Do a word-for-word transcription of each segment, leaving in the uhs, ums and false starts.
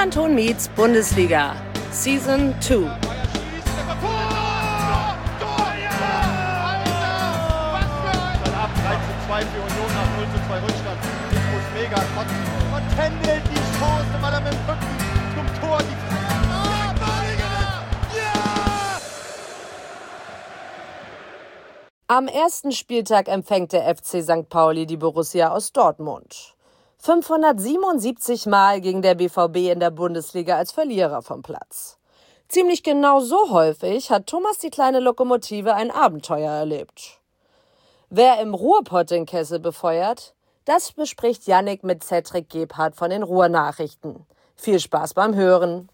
Millanton meets Bundesliga, Season zwei. drei zu zwei für Union nach null zu zwei Rückstand. Ich muss mega kotzen. Und händelt die Chance, weil er mit dem Rücken zum Tor die Ah, ja! Am ersten Spieltag empfängt der F C Sankt Pauli die Borussia aus Dortmund. fünfhundertsiebenundsiebzig Mal ging der B V B in der Bundesliga als Verlierer vom Platz. Ziemlich genau so häufig hat Thomas die kleine Lokomotive ein Abenteuer erlebt. Wer im Ruhrpott den Kessel befeuert, das bespricht Yannick mit Cedric Gebhardt von den Ruhrnachrichten. Viel Spaß beim Hören.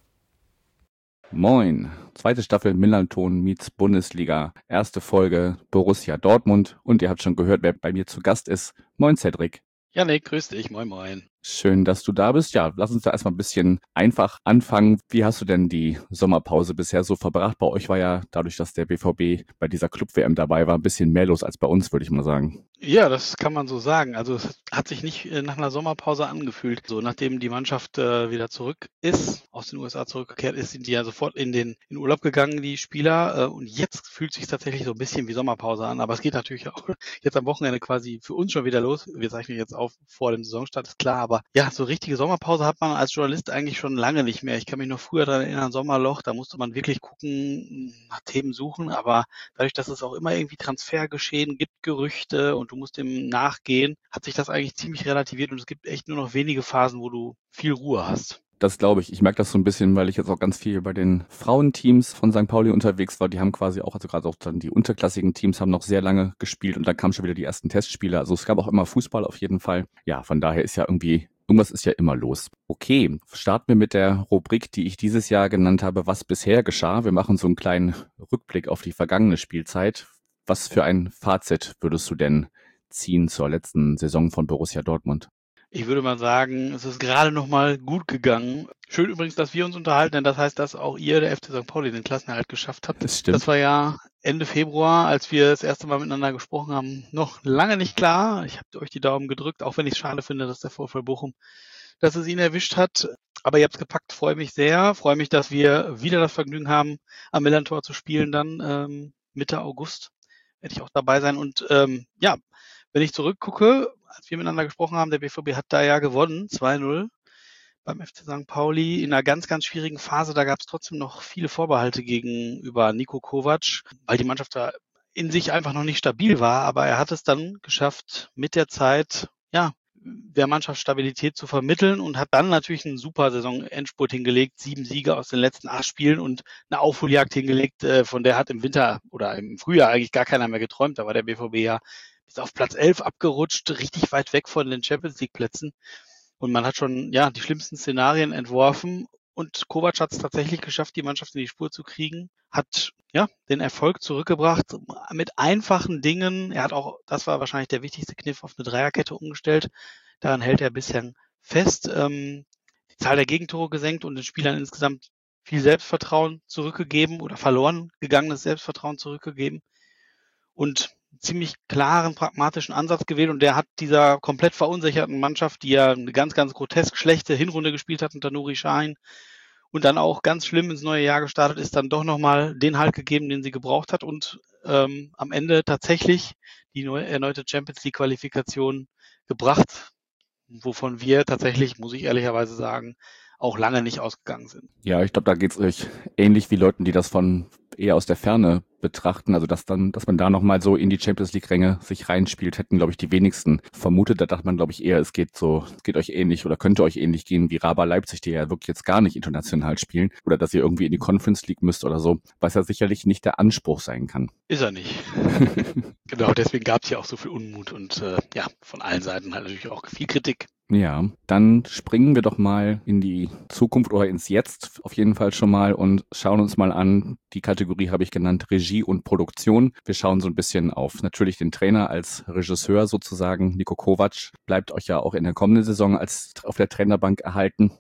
Moin, zweite Staffel Millanton meets Bundesliga, erste Folge Borussia Dortmund und ihr habt schon gehört, wer bei mir zu Gast ist. Moin Cedric. Janik, grüß dich, moin moin. Schön, dass du da bist. Ja, lass uns da erstmal ein bisschen einfach anfangen. Wie hast du denn die Sommerpause bisher so verbracht? Bei euch war ja, dadurch, dass der B V B bei dieser Club-W M dabei war, ein bisschen mehr los als bei uns, würde ich mal sagen. Ja, das kann man so sagen. Also es hat sich nicht äh, nach einer Sommerpause angefühlt. So, nachdem die Mannschaft äh, wieder zurück ist, aus den U S A zurückgekehrt ist, sind die ja sofort in den in Urlaub gegangen, die Spieler. Äh, und jetzt fühlt sich tatsächlich so ein bisschen wie Sommerpause an. Aber es geht natürlich auch jetzt am Wochenende quasi für uns schon wieder los. Wir zeichnen jetzt auf vor dem Saisonstart, ist klar. Aber ja, so richtige Sommerpause hat man als Journalist eigentlich schon lange nicht mehr. Ich kann mich noch früher daran erinnern, Sommerloch, da musste man wirklich gucken, nach Themen suchen. Aber dadurch, dass es auch immer irgendwie Transfergeschehen gibt, Gerüchte und du musst dem nachgehen, hat sich das eigentlich ziemlich relativiert und es gibt echt nur noch wenige Phasen, wo du viel Ruhe hast. Das glaube ich. Ich merke das so ein bisschen, weil ich jetzt auch ganz viel bei den Frauenteams von Sankt Pauli unterwegs war. Die haben quasi auch, also gerade auch dann die unterklassigen Teams haben noch sehr lange gespielt und dann kamen schon wieder die ersten Testspiele. Also es gab auch immer Fußball auf jeden Fall. Ja, von daher ist ja irgendwie, irgendwas ist ja immer los. Okay, starten wir mit der Rubrik, die ich dieses Jahr genannt habe, was bisher geschah. Wir machen so einen kleinen Rückblick auf die vergangene Spielzeit. Was für ein Fazit würdest du denn ziehen zur letzten Saison von Borussia Dortmund? Ich würde mal sagen, es ist gerade noch mal gut gegangen. Schön übrigens, dass wir uns unterhalten, denn das heißt, dass auch ihr, der F C Sankt Pauli, den Klassenerhalt geschafft habt. Das stimmt. Das war ja Ende Februar, als wir das erste Mal miteinander gesprochen haben, noch lange nicht klar. Ich habe euch die Daumen gedrückt, auch wenn ich es schade finde, dass der VfL Bochum, dass es ihn erwischt hat. Aber ihr habt es gepackt, freue mich sehr. Freue mich, dass wir wieder das Vergnügen haben, am Millantor zu spielen dann ähm, Mitte August. Werde ich auch dabei sein. Und ähm, ja, wenn ich zurückgucke, als wir miteinander gesprochen haben, der B V B hat da ja gewonnen, zwei null beim F C Sankt Pauli in einer ganz, ganz schwierigen Phase. Da gab es trotzdem noch viele Vorbehalte gegenüber Niko Kovac, weil die Mannschaft da in sich einfach noch nicht stabil war. Aber er hat es dann geschafft, mit der Zeit, ja, der Mannschaft Stabilität zu vermitteln und hat dann natürlich einen super Saison-Endspurt hingelegt, sieben Siege aus den letzten acht Spielen und eine Aufholjagd hingelegt, von der hat im Winter oder im Frühjahr eigentlich gar keiner mehr geträumt. Da war der B V B ja bis auf Platz elf abgerutscht, richtig weit weg von den Champions-League-Plätzen. Und man hat schon ja die schlimmsten Szenarien entworfen. Und Kovac hat es tatsächlich geschafft, die Mannschaft in die Spur zu kriegen, hat ja den Erfolg zurückgebracht mit einfachen Dingen. Er hat auch, das war wahrscheinlich der wichtigste Kniff, auf eine Dreierkette umgestellt. Daran hält er bisher fest. Ähm, die Zahl der Gegentore gesenkt und den Spielern insgesamt viel Selbstvertrauen zurückgegeben oder verloren gegangenes Selbstvertrauen zurückgegeben. Und ziemlich klaren, pragmatischen Ansatz gewählt und der hat dieser komplett verunsicherten Mannschaft, die ja eine ganz, ganz grotesk schlechte Hinrunde gespielt hat unter Nuri Sahin und dann auch ganz schlimm ins neue Jahr gestartet ist, dann doch nochmal den Halt gegeben, den sie gebraucht hat und ähm, am Ende tatsächlich die neue, erneute Champions-League-Qualifikation gebracht, wovon wir tatsächlich, muss ich ehrlicherweise sagen, auch lange nicht ausgegangen sind. Ja, ich glaube, da geht's euch ähnlich wie Leuten, die das von eher aus der Ferne betrachten. Also dass dann, dass man da nochmal so in die Champions League Ränge sich reinspielt, hätten, glaube ich, die wenigsten vermutet. Da dachte man, glaube ich, eher, es geht so, es geht euch ähnlich oder könnte euch ähnlich gehen wie Raba Leipzig, die ja wirklich jetzt gar nicht international spielen. Oder dass ihr irgendwie in die Conference League müsst oder so, was ja sicherlich nicht der Anspruch sein kann. Ist er nicht. Genau, deswegen gab es ja auch so viel Unmut und äh, ja, von allen Seiten halt natürlich auch viel Kritik. Ja, dann springen wir doch mal in die Zukunft oder ins Jetzt auf jeden Fall schon mal und schauen uns mal an, die Kategorie habe ich genannt, Regie und Produktion. Wir schauen so ein bisschen auf natürlich den Trainer als Regisseur sozusagen. Niko Kovac bleibt euch ja auch in der kommenden Saison als auf der Trainerbank erhalten.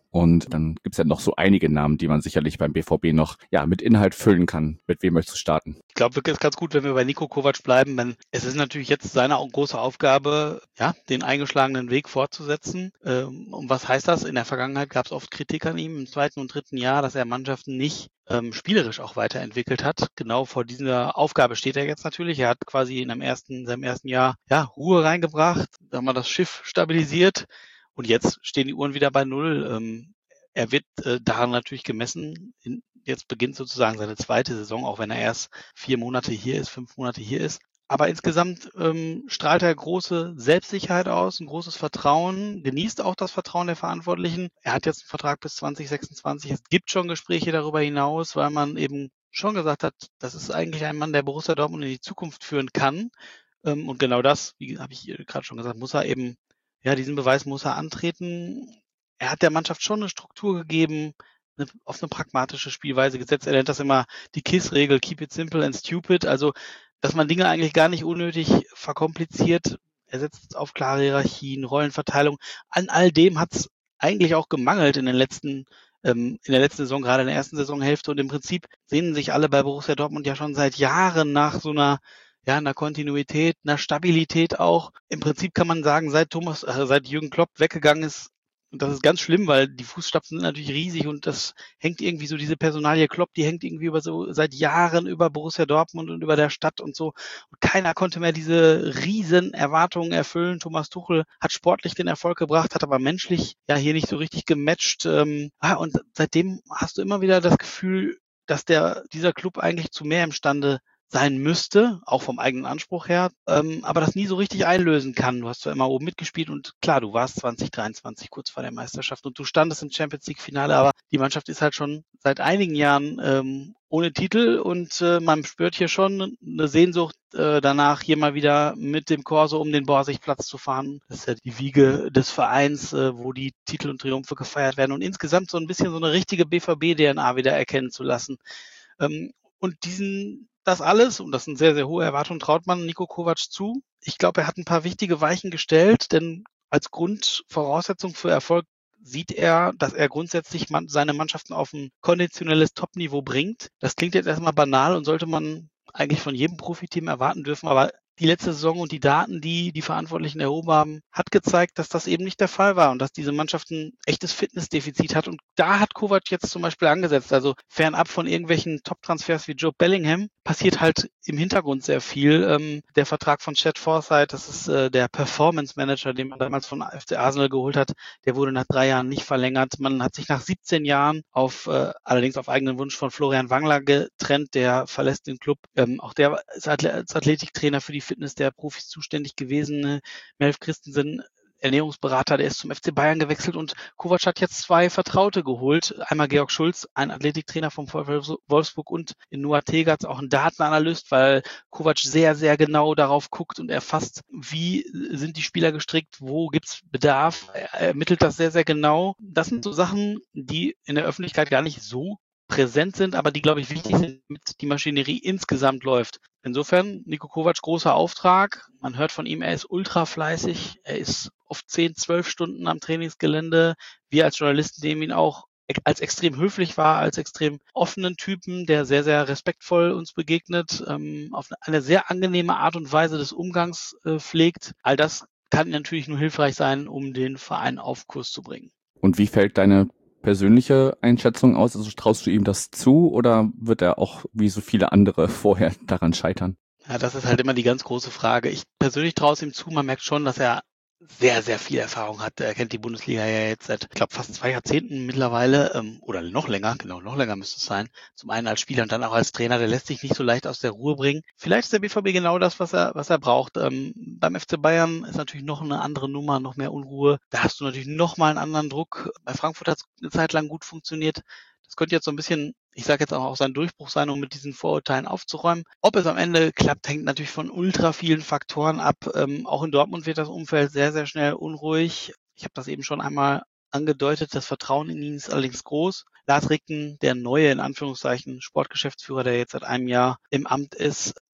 Und dann gibt's ja noch so einige Namen, die man sicherlich beim B V B noch ja mit Inhalt füllen kann. Mit wem möchtest du starten? Ich glaube wirklich, es ist ganz gut, wenn wir bei Niko Kovac bleiben, denn es ist natürlich jetzt seine große Aufgabe, ja, den eingeschlagenen Weg fortzusetzen. Ähm, und was heißt das? In der Vergangenheit gab es oft Kritik an ihm im zweiten und dritten Jahr, dass er Mannschaften nicht ähm, spielerisch auch weiterentwickelt hat. Genau vor dieser Aufgabe steht er jetzt natürlich. Er hat quasi in einem ersten, seinem ersten Jahr ja, Ruhe reingebracht, haben wir das Schiff stabilisiert. Und jetzt stehen die Uhren wieder bei Null. Ähm, er wird äh, daran natürlich gemessen. In, jetzt beginnt sozusagen seine zweite Saison, auch wenn er erst vier Monate hier ist, fünf Monate hier ist. Aber insgesamt ähm, strahlt er große Selbstsicherheit aus, ein großes Vertrauen, genießt auch das Vertrauen der Verantwortlichen. Er hat jetzt einen Vertrag bis zwanzig sechsundzwanzig. Es gibt schon Gespräche darüber hinaus, weil man eben schon gesagt hat, das ist eigentlich ein Mann, der Borussia Dortmund in die Zukunft führen kann. Ähm, und genau das, wie habe ich gerade schon gesagt, muss er eben Ja, diesen Beweis muss er antreten. Er hat der Mannschaft schon eine Struktur gegeben, eine, auf eine pragmatische Spielweise gesetzt. Er nennt das immer die K I S S-Regel, keep it simple and stupid. Also, dass man Dinge eigentlich gar nicht unnötig verkompliziert. Er setzt auf klare Hierarchien, Rollenverteilung. An all dem hat es eigentlich auch gemangelt in den letzten ähm, in der letzten Saison, gerade in der ersten Saisonhälfte. Und im Prinzip sehnen sich alle bei Borussia Dortmund ja schon seit Jahren nach so einer ja, einer Kontinuität, einer Stabilität auch. Im Prinzip kann man sagen, seit Thomas, äh, seit Jürgen Klopp weggegangen ist, und das ist ganz schlimm, weil die Fußstapfen sind natürlich riesig und das hängt irgendwie so, diese Personalie Klopp, die hängt irgendwie über so seit Jahren über Borussia Dortmund und über der Stadt und so. Und keiner konnte mehr diese riesen Erwartungen erfüllen. Thomas Tuchel hat sportlich den Erfolg gebracht, hat aber menschlich ja hier nicht so richtig gematcht. Ähm, ah, und seitdem hast du immer wieder das Gefühl, dass der, dieser Club eigentlich zu mehr imstande sein müsste, auch vom eigenen Anspruch her, ähm, aber das nie so richtig einlösen kann. Du hast zwar immer oben mitgespielt und klar, du warst zwanzig dreiundzwanzig kurz vor der Meisterschaft und du standest im Champions League Finale, aber die Mannschaft ist halt schon seit einigen Jahren ähm, ohne Titel und äh, man spürt hier schon eine Sehnsucht äh, danach, hier mal wieder mit dem Corso um den Borsigplatz zu fahren. Das ist ja die Wiege des Vereins, äh, wo die Titel und Triumphe gefeiert werden und insgesamt so ein bisschen so eine richtige B V B-D N A wieder erkennen zu lassen. Ähm, und diesen Das alles, und das sind sehr, sehr hohe Erwartungen, traut man Niko Kovac zu. Ich glaube, er hat ein paar wichtige Weichen gestellt, denn als Grundvoraussetzung für Erfolg sieht er, dass er grundsätzlich man, seine Mannschaften auf ein konditionelles Top-Niveau bringt. Das klingt jetzt erstmal banal und sollte man eigentlich von jedem Profiteam erwarten dürfen, aber die letzte Saison und die Daten, die die Verantwortlichen erhoben haben, hat gezeigt, dass das eben nicht der Fall war und dass diese Mannschaft ein echtes Fitnessdefizit hat. Und da hat Kovac jetzt zum Beispiel angesetzt. Also fernab von irgendwelchen Top-Transfers wie Joe Bellingham passiert halt im Hintergrund sehr viel. Ähm, der Vertrag von Chad Forsyth, das ist äh, der Performance-Manager, den man damals von F C Arsenal geholt hat, der wurde nach drei Jahren nicht verlängert. Man hat sich nach siebzehn Jahren auf, äh, allerdings auf eigenen Wunsch von Florian Wangler getrennt, der verlässt den Club. Ähm, auch der ist als Athletiktrainer für die Fitness der Profis zuständig gewesen. Melf Christensen, Ernährungsberater, der ist zum F C Bayern gewechselt und Kovac hat jetzt zwei Vertraute geholt. Einmal Georg Schulz, ein Athletiktrainer vom VfL Wolfsburg und in Noah Tegatz auch ein Datenanalyst, weil Kovac sehr, sehr genau darauf guckt und erfasst, wie sind die Spieler gestrickt, wo gibt's Bedarf. Er ermittelt das sehr, sehr genau. Das sind so Sachen, die in der Öffentlichkeit gar nicht so präsent sind, aber die, glaube ich, wichtig sind, damit die Maschinerie insgesamt läuft. Insofern, Niko Kovac, großer Auftrag. Man hört von ihm, er ist ultra fleißig. Er ist oft zehn, zwölf Stunden am Trainingsgelände. Wir als Journalisten nehmen ihn auch als extrem höflich wahr, als extrem offenen Typen, der sehr, sehr respektvoll uns begegnet, ähm, auf eine sehr angenehme Art und Weise des Umgangs äh, pflegt. All das kann natürlich nur hilfreich sein, um den Verein auf Kurs zu bringen. Und wie fällt deine persönliche Einschätzung aus? Also traust du ihm das zu oder wird er auch wie so viele andere vorher daran scheitern? Ja, das ist halt immer die ganz große Frage. Ich persönlich traue es ihm zu. Man merkt schon, dass er sehr, sehr viel Erfahrung hat. Er kennt die Bundesliga ja jetzt seit, ich glaube, fast zwei Jahrzehnten mittlerweile, ähm, oder noch länger, genau, noch länger müsste es sein. Zum einen als Spieler und dann auch als Trainer. Der lässt sich nicht so leicht aus der Ruhe bringen. Vielleicht ist der B V B genau das, was er, was er braucht. Ähm, beim F C Bayern ist natürlich noch eine andere Nummer, noch mehr Unruhe. Da hast du natürlich noch mal einen anderen Druck. Bei Frankfurt hat es eine Zeit lang gut funktioniert. Das könnte jetzt so ein bisschen, ich sage jetzt auch sein Durchbruch sein, um mit diesen Vorurteilen aufzuräumen. Ob es am Ende klappt, hängt natürlich von ultra vielen Faktoren ab. Ähm, auch in Dortmund wird das Umfeld sehr, sehr schnell unruhig. Ich habe das eben schon einmal angedeutet. Das Vertrauen in ihn ist allerdings groß. Lars Ricken, der neue, in Anführungszeichen, Sportgeschäftsführer, der jetzt seit einem Jahr im Amt ist,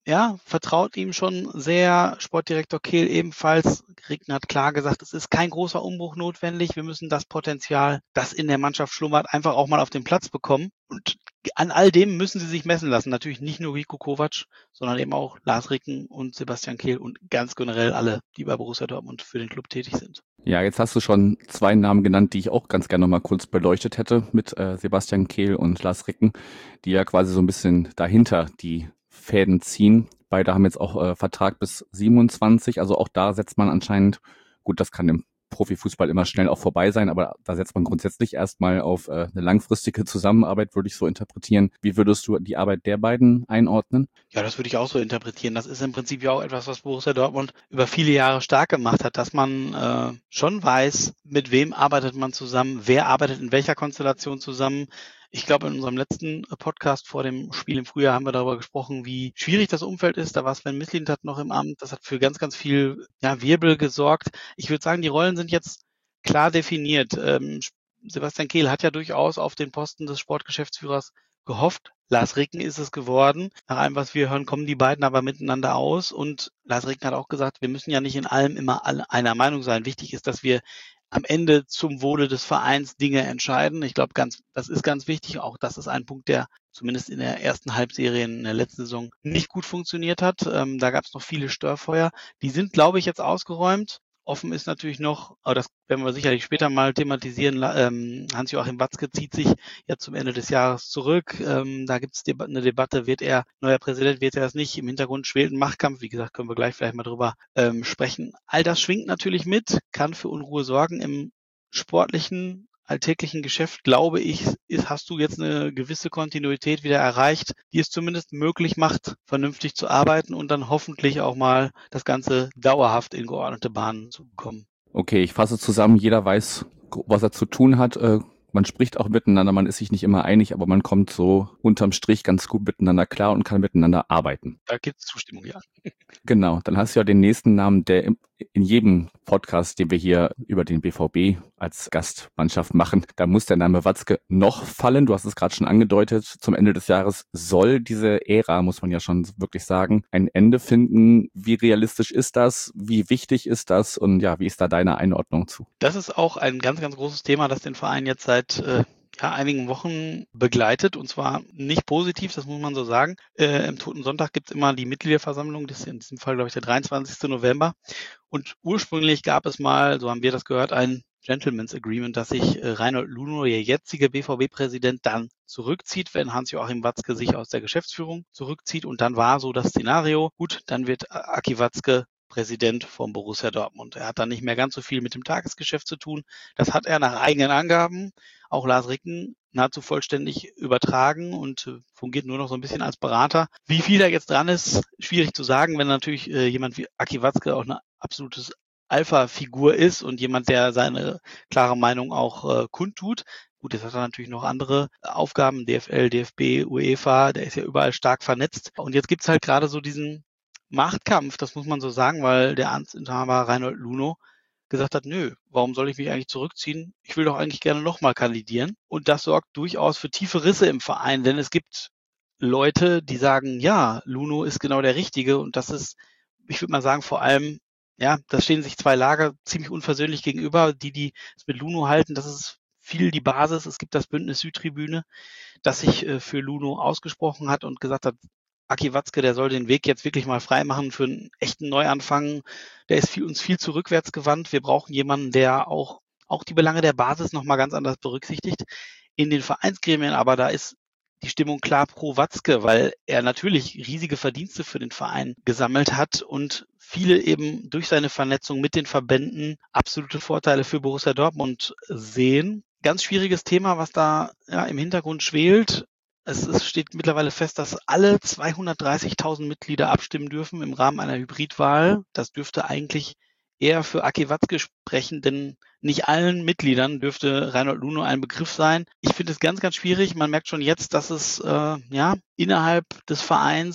ja, vertraut ihm schon sehr. Sportdirektor Kehl ebenfalls. Ricken hat klar gesagt, es ist kein großer Umbruch notwendig. Wir müssen das Potenzial, das in der Mannschaft schlummert, einfach auch mal auf den Platz bekommen. Und an all dem müssen sie sich messen lassen. Natürlich nicht nur Rico Kovac, sondern eben auch Lars Ricken und Sebastian Kehl und ganz generell alle, die bei Borussia Dortmund für den Club tätig sind. Ja, jetzt hast du schon zwei Namen genannt, die ich auch ganz gerne noch mal kurz beleuchtet hätte mit äh, Sebastian Kehl und Lars Ricken, die ja quasi so ein bisschen dahinter die Fäden ziehen. Beide haben jetzt auch äh, Vertrag bis siebenundzwanzig, also auch da setzt man anscheinend, gut, das kann im Profifußball immer schnell auch vorbei sein, aber da setzt man grundsätzlich erstmal auf äh, eine langfristige Zusammenarbeit, würde ich so interpretieren. Wie würdest du die Arbeit der beiden einordnen? Ja, das würde ich auch so interpretieren. Das ist im Prinzip ja auch etwas, was Borussia Dortmund über viele Jahre stark gemacht hat, dass man äh, schon weiß, mit wem arbeitet man zusammen, wer arbeitet in welcher Konstellation zusammen. Ich glaube, in unserem letzten Podcast vor dem Spiel im Frühjahr haben wir darüber gesprochen, wie schwierig das Umfeld ist. Da war Sven Mislintat noch im Amt. Das hat für ganz, ganz viel ja, Wirbel gesorgt. Ich würde sagen, die Rollen sind jetzt klar definiert. Ähm, Sebastian Kehl hat ja durchaus auf den Posten des Sportgeschäftsführers gehofft. Lars Ricken ist es geworden. Nach allem, was wir hören, kommen die beiden aber miteinander aus. Und Lars Ricken hat auch gesagt, wir müssen ja nicht in allem immer alle einer Meinung sein. Wichtig ist, dass wir am Ende zum Wohle des Vereins Dinge entscheiden. Ich glaube, ganz, das ist ganz wichtig. Auch das ist ein Punkt, der zumindest in der ersten Halbserie in der letzten Saison nicht gut funktioniert hat. Ähm, da gab es noch viele Störfeuer. Die sind, glaube ich, jetzt ausgeräumt. Offen ist natürlich noch, aber das werden wir sicherlich später mal thematisieren, ähm, Hans-Joachim Watzke zieht sich ja zum Ende des Jahres zurück. Ähm, da gibt es Deba- eine Debatte, wird er neuer Präsident, wird er das nicht? Im Hintergrund schwelt ein Machtkampf. Wie gesagt, können wir gleich vielleicht mal drüber ähm, sprechen. All das schwingt natürlich mit, kann für Unruhe sorgen. Im sportlichen, alltäglichen Geschäft, glaube ich, ist, hast du jetzt eine gewisse Kontinuität wieder erreicht, die es zumindest möglich macht, vernünftig zu arbeiten und dann hoffentlich auch mal das Ganze dauerhaft in geordnete Bahnen zu bekommen. Okay, ich fasse zusammen, jeder weiß, was er zu tun hat. Äh, man spricht auch miteinander, man ist sich nicht immer einig, aber man kommt so unterm Strich ganz gut miteinander klar und kann miteinander arbeiten. Da gibt es Zustimmung, ja. Genau, dann hast du ja den nächsten Namen, der im, in jedem Podcast, den wir hier über den B V B als Gastmannschaft machen, da muss der Name Watzke noch fallen. Du hast es gerade schon angedeutet, zum Ende des Jahres soll diese Ära, muss man ja schon wirklich sagen, ein Ende finden. Wie realistisch ist das? Wie wichtig ist das? Und ja, wie ist da deine Einordnung zu? Das ist auch ein ganz, ganz großes Thema, das den Verein jetzt seit äh, ja, einigen Wochen begleitet, und zwar nicht positiv, das muss man so sagen. Äh, im Toten Sonntag gibt es immer die Mitgliederversammlung, das ist in diesem Fall, glaube ich, der dreiundzwanzigsten November. Und ursprünglich gab es mal, so haben wir das gehört, ein Gentleman's Agreement, dass sich äh, Reinhold Luno, der jetzige B V B-Präsident, dann zurückzieht, wenn Hans-Joachim Watzke sich aus der Geschäftsführung zurückzieht. Und dann war so das Szenario, gut, dann wird Aki Watzke Präsident vom Borussia Dortmund. Er hat dann nicht mehr ganz so viel mit dem Tagesgeschäft zu tun. Das hat er nach eigenen Angaben, auch Lars Ricken, nahezu vollständig übertragen und äh, fungiert nur noch so ein bisschen als Berater. Wie viel da jetzt dran ist, schwierig zu sagen, wenn natürlich äh, jemand wie Aki Watzke auch eine absolutes Alpha-Figur ist und jemand, der seine klare Meinung auch äh, kundtut. Gut, jetzt hat er natürlich noch andere Aufgaben, D F L, D F B, UEFA, der ist ja überall stark vernetzt. Und jetzt gibt's halt gerade so diesen Machtkampf, das muss man so sagen, weil der Amtsinhaber Reinhold Luno gesagt hat, nö, warum soll ich mich eigentlich zurückziehen? Ich will doch eigentlich gerne nochmal kandidieren. Und das sorgt durchaus für tiefe Risse im Verein, denn es gibt Leute, die sagen, ja, Luno ist genau der Richtige, und das ist, ich würde mal sagen, vor allem, ja, da stehen sich zwei Lager ziemlich unversöhnlich gegenüber. Die, die es mit Luno halten, das ist viel die Basis. Es gibt das Bündnis Südtribüne, das sich äh, für Luno ausgesprochen hat und gesagt hat, Aki Watzke, der soll den Weg jetzt wirklich mal freimachen für einen echten Neuanfang. Der ist viel, uns viel zu rückwärts gewandt. Wir brauchen jemanden, der auch, auch die Belange der Basis nochmal ganz anders berücksichtigt. In den Vereinsgremien aber, da ist die Stimmung klar pro Watzke, weil er natürlich riesige Verdienste für den Verein gesammelt hat und viele eben durch seine Vernetzung mit den Verbänden absolute Vorteile für Borussia Dortmund sehen. Ganz schwieriges Thema, was da ja, im Hintergrund schwelt. Es, es steht mittlerweile fest, dass alle zweihundertdreißigtausend Mitglieder abstimmen dürfen im Rahmen einer Hybridwahl. Das dürfte eigentlich eher für Aki Watzke sprechen, denn nicht allen Mitgliedern dürfte Reinhold Luno ein Begriff sein. Ich finde es ganz, ganz schwierig. Man merkt schon jetzt, dass es äh, ja innerhalb des Vereins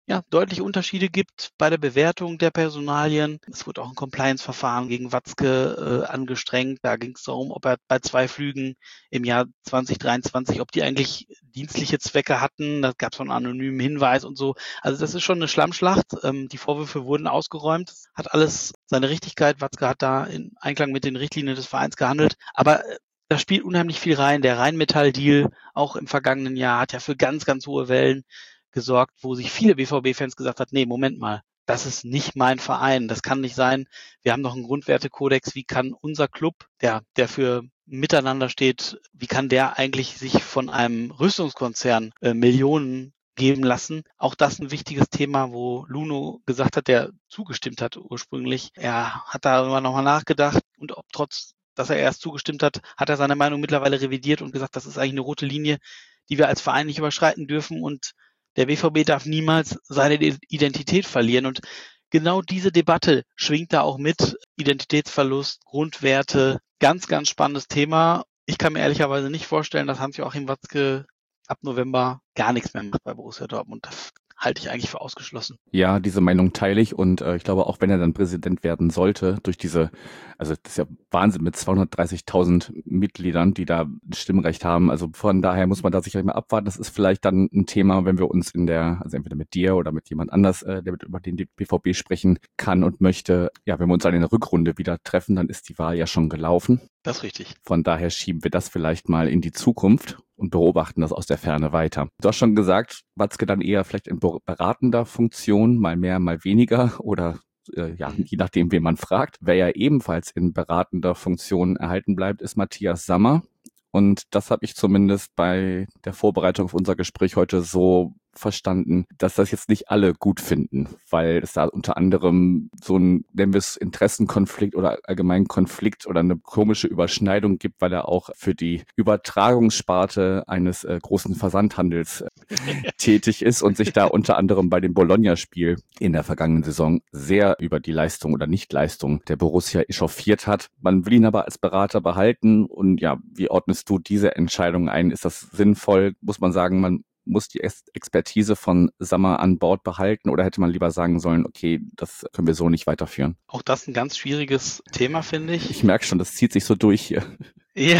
ja, deutliche Unterschiede gibt bei der Bewertung der Personalien. Es wurde auch ein Compliance-Verfahren gegen Watzke äh, angestrengt. Da ging es darum, ob er bei zwei Flügen im Jahr zwanzig dreiundzwanzig, ob die eigentlich dienstliche Zwecke hatten. Da gab es einen anonymen Hinweis und so. Also das ist schon eine Schlammschlacht. Ähm, die Vorwürfe wurden ausgeräumt. Hat alles seine Richtigkeit. Watzke hat da in Einklang mit den Richtlinien des Vereins gehandelt. Aber äh, da spielt unheimlich viel rein. Der Rheinmetall-Deal auch im vergangenen Jahr hat ja für ganz, ganz hohe Wellen gesorgt, wo sich viele B V B-Fans gesagt hat, nee, Moment mal, das ist nicht mein Verein, das kann nicht sein. Wir haben noch einen Grundwertekodex, wie kann unser Club, der, der für Miteinander steht, wie kann der eigentlich sich von einem Rüstungskonzern äh, Millionen geben lassen? Auch das ein wichtiges Thema, wo Luno gesagt hat, der zugestimmt hat ursprünglich. Er hat darüber nochmal nachgedacht und ob trotz, dass er erst zugestimmt hat, hat er seine Meinung mittlerweile revidiert und gesagt, das ist eigentlich eine rote Linie, die wir als Verein nicht überschreiten dürfen und der B V B darf niemals seine Identität verlieren. Und genau diese Debatte schwingt da auch mit. Identitätsverlust, Grundwerte, ganz, ganz spannendes Thema. Ich kann mir ehrlicherweise nicht vorstellen, dass Hans-Joachim Watzke ab November gar nichts mehr macht bei Borussia Dortmund. Das halte ich eigentlich für ausgeschlossen. Ja, diese Meinung teile ich und äh, ich glaube auch, wenn er dann Präsident werden sollte, durch diese, also das ist ja Wahnsinn mit zweihundertdreißigtausend Mitgliedern, die da Stimmrecht haben. Also von daher muss man da sicherlich mal abwarten. Das ist vielleicht dann ein Thema, wenn wir uns in der, also entweder mit dir oder mit jemand anders, äh, der mit, über den die B V B sprechen kann und möchte. Ja, wenn wir uns dann in der Rückrunde wieder treffen, dann ist die Wahl ja schon gelaufen. Das ist richtig. Von daher schieben wir das vielleicht mal in die Zukunft und beobachten das aus der Ferne weiter. Du hast schon gesagt, Watzke dann eher vielleicht in beratender Funktion, mal mehr, mal weniger oder äh, ja, je nachdem, wen man fragt. Wer ja ebenfalls in beratender Funktion erhalten bleibt, ist Matthias Sammer. Und das habe ich zumindest bei der Vorbereitung auf unser Gespräch heute so verstanden, dass das jetzt nicht alle gut finden, weil es da unter anderem so ein, nennen wir es, Interessenkonflikt oder allgemeinen Konflikt oder eine komische Überschneidung gibt, weil er auch für die Übertragungssparte eines äh, großen Versandhandels äh, tätig ist und sich da unter anderem bei dem Bologna-Spiel in der vergangenen Saison sehr über die Leistung oder Nichtleistung der Borussia echauffiert hat. Man will ihn aber als Berater behalten und ja, wie ordnest du diese Entscheidung ein? Ist das sinnvoll? Muss man sagen, man muss die Expertise von Sammer an Bord behalten oder hätte man lieber sagen sollen, okay, das können wir so nicht weiterführen? Auch das ein ganz schwieriges Thema, finde ich. Ich merke schon, das zieht sich so durch hier. Ja,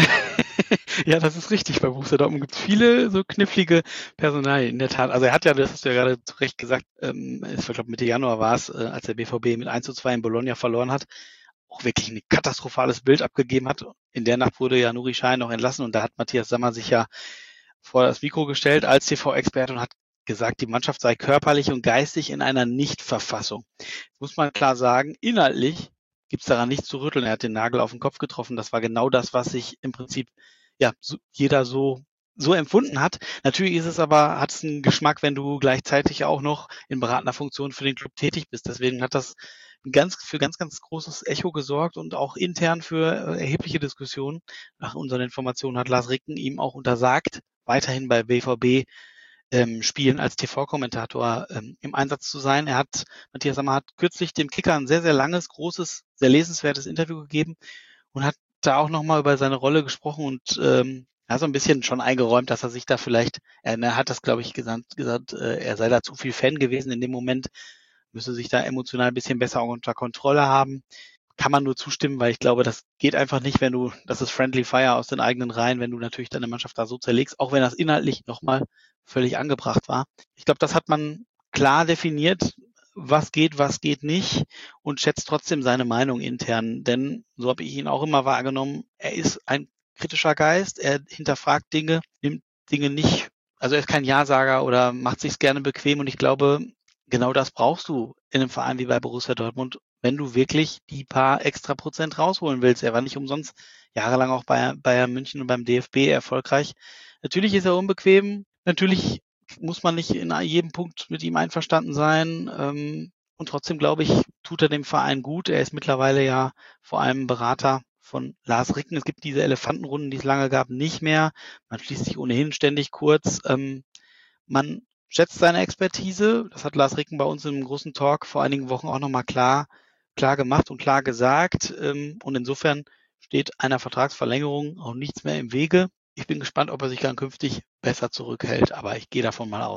ja, das ist richtig. Bei Borussia Dortmund gibt es viele so knifflige Personalien, in der Tat. Also er hat ja, das hast du ja gerade zu Recht gesagt, ähm, ich glaube Mitte Januar war es, äh, als der B V B mit eins zu zwei in Bologna verloren hat, auch wirklich ein katastrophales Bild abgegeben hat. In der Nacht wurde ja Nuri Sahin noch entlassen und da hat Matthias Sammer sich ja vor das Mikro gestellt als T V-Experte und hat gesagt, die Mannschaft sei körperlich und geistig in einer Nichtverfassung. Jetzt muss man klar sagen, inhaltlich gibt es daran nichts zu rütteln. Er hat den Nagel auf den Kopf getroffen. Das war genau das, was sich im Prinzip ja so, jeder so so empfunden hat. Natürlich ist es aber, hat es einen Geschmack, wenn du gleichzeitig auch noch in beratender Funktion für den Club tätig bist. Deswegen hat das ganz für ganz, ganz großes Echo gesorgt und auch intern für erhebliche Diskussionen. Nach unseren Informationen hat Lars Ricken ihm auch untersagt, weiterhin bei B V B ähm, Spielen als T V-Kommentator ähm, im Einsatz zu sein. Er hat, Matthias Sammer hat kürzlich dem Kicker ein sehr, sehr langes, großes, sehr lesenswertes Interview gegeben und hat da auch nochmal über seine Rolle gesprochen und ähm, er hat so ein bisschen schon eingeräumt, dass er sich da vielleicht, er, er hat das, glaube ich, gesagt, gesagt äh, er sei da zu viel Fan gewesen in dem Moment, müsse sich da emotional ein bisschen besser unter Kontrolle haben. Kann man nur zustimmen, weil ich glaube, das geht einfach nicht, wenn du, das ist Friendly Fire aus den eigenen Reihen, wenn du natürlich deine Mannschaft da so zerlegst, auch wenn das inhaltlich nochmal völlig angebracht war. Ich glaube, das hat man klar definiert, was geht, was geht nicht und schätzt trotzdem seine Meinung intern, denn so habe ich ihn auch immer wahrgenommen, er ist ein kritischer Geist, er hinterfragt Dinge, nimmt Dinge nicht, also er ist kein Ja-Sager oder macht sich's gerne bequem und ich glaube, genau das brauchst du in einem Verein wie bei Borussia Dortmund, wenn du wirklich die paar extra Prozent rausholen willst. Er war nicht umsonst jahrelang auch bei Bayern München und beim D F B erfolgreich. Natürlich ist er unbequem. Natürlich muss man nicht in jedem Punkt mit ihm einverstanden sein. Und trotzdem, glaube ich, tut er dem Verein gut. Er ist mittlerweile ja vor allem Berater von Lars Ricken. Es gibt diese Elefantenrunden, die es lange gab, nicht mehr. Man schließt sich ohnehin ständig kurz. Man schätzt seine Expertise. Das hat Lars Ricken bei uns in einem großen Talk vor einigen Wochen auch nochmal klar, klar gemacht und klar gesagt. Und insofern steht einer Vertragsverlängerung auch nichts mehr im Wege. Ich bin gespannt, ob er sich dann künftig besser zurückhält, aber ich gehe davon mal aus.